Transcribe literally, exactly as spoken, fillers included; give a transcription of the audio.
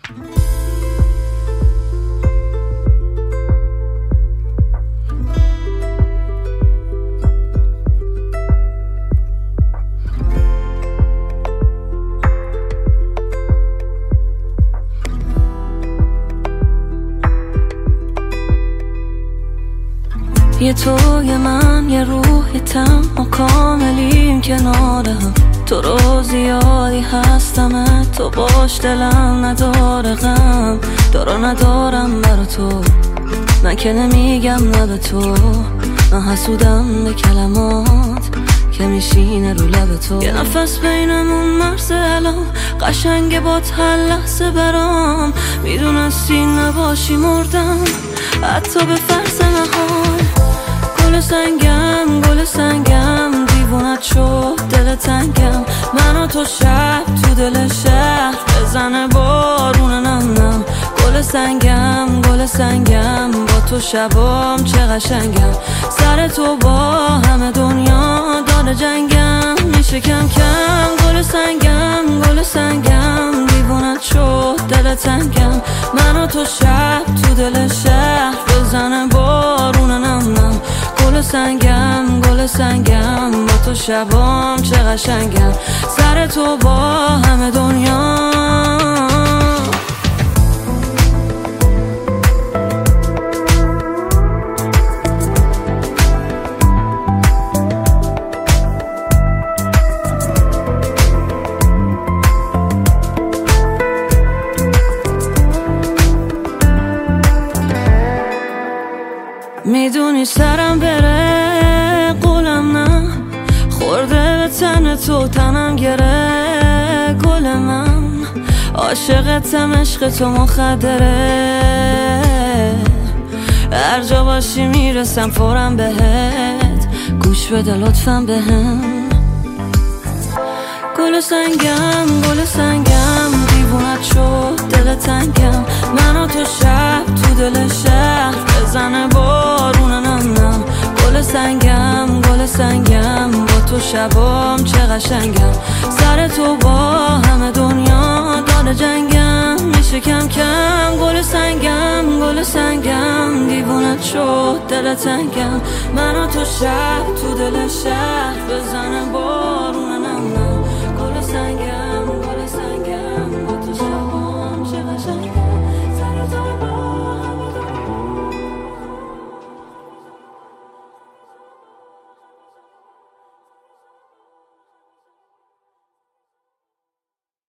یه تو یه من یه روح یه تم ما کاملیم کنار هم. تو رو زیادی هستم تو باش دلم نداره غم دارا ندارم برا تو من که نمیگم نه به تو من حسودم به کلمات که میشینه رو لب تو یه نفس بینمون مرز الان قشنگه با هر لحظه برام میدونستی نباشی مردم حتی به فرض نهار گل سنگم گل سنگم دیوونت شد دل تنگم من و تو شب تو دل شهر بزنه بارون نم نم گل سنگم گل سنگم با تو شبام چه قشنگم سر تو با همه دنیا داره جنگم میشه کم کم گل سنگم گل سنگم دیوونت شد دل تنگم من و تو شب تو دل شهر بزنه بارون نم نم گل سنگم گل سنگم با تو شبام چه قشنگم سر تو با همه دنیا میدونی سرم بره قولم نه خورده به تن تو تنم گره گل من عاشقتم عشق تو مخدره هر جا باشی میرسم فورم بهت گوش بده لطفا بهم گل سنگم گل سنگم دیوونت شد دل تنگم من و تو شب تو دل شهر بزنه بارون نم نم گل سنگم گل سنگم با تو شبام چه قشنگم سر تو با همه دنیا داره جنگم میشه کم کم گل سنگم گل سنگم دیوونت شد دل تنگم من و تو شب تو دل شهر بزنه بارون نم نم